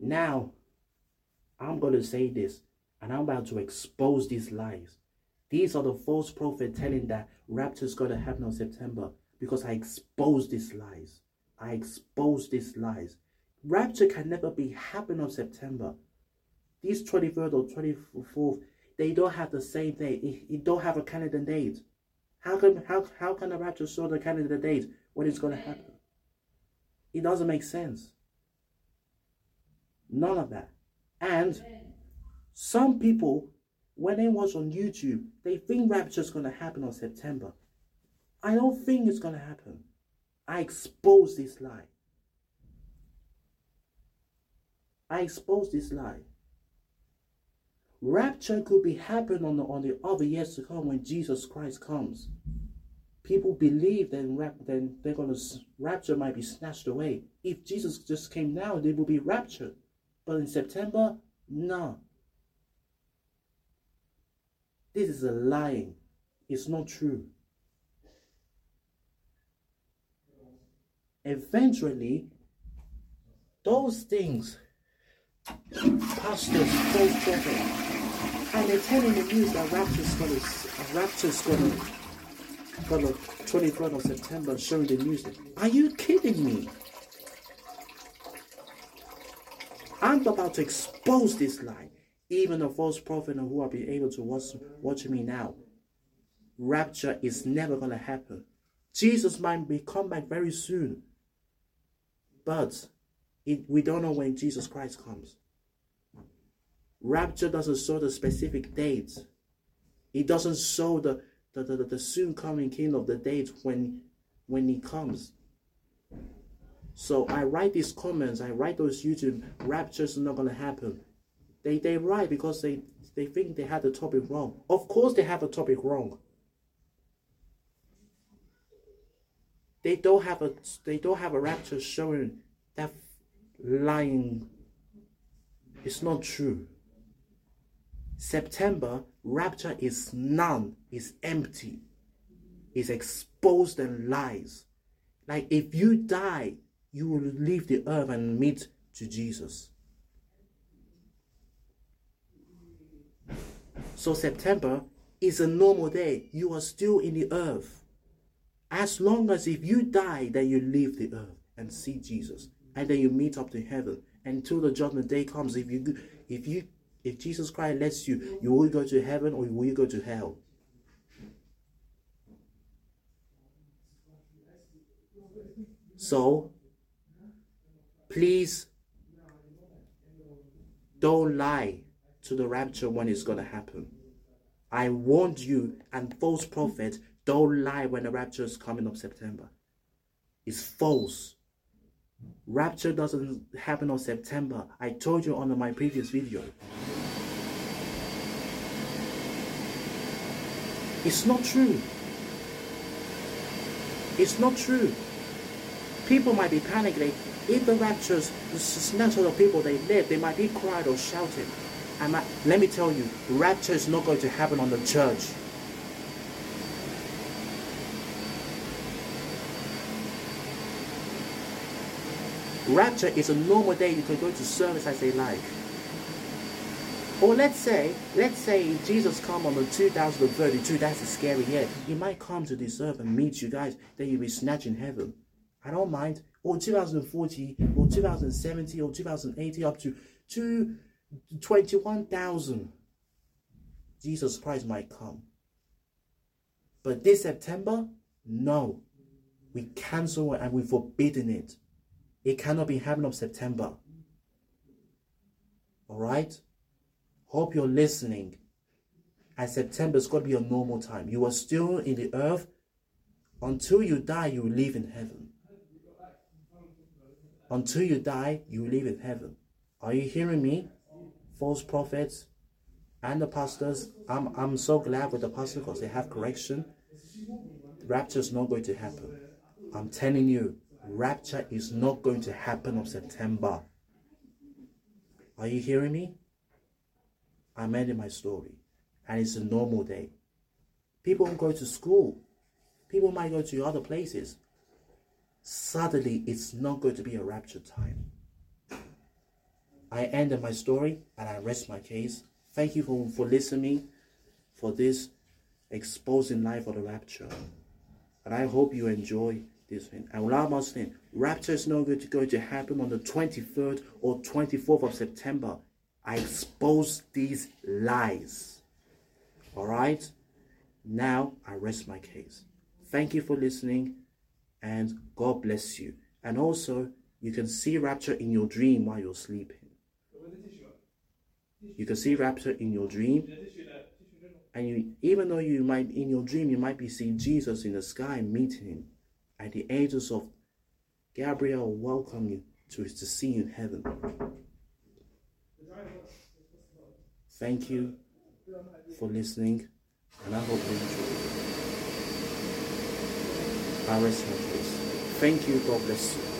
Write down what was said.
Now, I'm going to say this, and I'm about to expose these lies. These are the false prophets telling that rapture is going to happen on September, because I expose these lies. I expose these lies. Rapture can never be happen on September. These 23rd or 24th, they don't have the same day. It don't have a calendar date. How can the rapture show the calendar date when it's going to happen? It doesn't make sense. None of that. And some people, when they watch on YouTube, they think rapture is going to happen on September. I don't think it's going to happen. I expose this lie. I expose this lie. Rapture could be happening on the other years to come when Jesus Christ comes. People believe then they're going to rapture might be snatched away. If Jesus just came now, they will be raptured. But in September, no. This is a lying. It's not true. Eventually, those things, pastors, false prophets, and they're telling the news that rapture's gonna 23rd of September, showing the news. Are you kidding me? I'm about to expose this lie. Even a false prophet who will be able to watch me now. Rapture is never going to happen. Jesus might come back very soon. But we don't know when Jesus Christ comes. Rapture doesn't show the specific dates. It doesn't show the soon coming king of the date when he comes. So I write these comments, I write those YouTube, rapture's not going to happen. They write because they think they had the topic wrong. Of course they have the topic wrong. They don't have a rapture showing that lying. It's not true. September, rapture is none, is empty, is exposed and lies. Like if you die, you will leave the earth and meet to Jesus. So September is a normal day. You are still in the earth. As long as if you die, then you leave the earth and see Jesus. And then you meet up to heaven. Until the judgment day comes, if Jesus Christ lets you, you will go to heaven or will you go to hell? So, please don't lie to the rapture when it's going to happen. I warned you, and false prophets, don't lie when the rapture is coming up September. It's false. Rapture doesn't happen on September. I told you on my previous video. It's not true. It's not true. People might be panicking. If the raptures snatch all the people they live, they might be crying or shouting. Let me tell you, rapture is not going to happen on the church. Rapture is a normal day. You can go to service as they like. Or let's say Jesus come on the 2032. That's a scary year. He might come to this earth and meet you guys. Then you'll be snatched in heaven. I don't mind. Or 2040, or 2070, or 2080, up to 21,000. Jesus Christ might come. But this September, no. We cancel it and we're forbidding it. It cannot be happening of September. Alright? Hope you're listening. And September is going to be a normal time. You are still in the earth. Until you die, you will live in heaven. Until you die, you will live in heaven. Are you hearing me? False prophets and the pastors. I'm so glad with the pastors because they have correction. Rapture is not going to happen. I'm telling you, rapture is not going to happen on September. Are you hearing me? I'm ending my story. And it's a normal day. People won't go to school. People might go to other places. Suddenly, it's not going to be a rapture time. I ended my story and I rest my case. Thank you for listening for this exposing life of the rapture. And I hope you enjoy this thing. And one last thing, rapture is not going to happen on the 23rd or 24th of September. I expose these lies. Alright? Now I rest my case. Thank you for listening and God bless you. And also, you can see rapture in your dream while you're sleeping. You can see rapture in your dream. And even though you might, in your dream, you might be seeing Jesus in the sky meeting him. And the angels of Gabriel welcome you to see you in heaven. Thank you for listening. And I hope you enjoy. I rest my case. Thank you. God bless you.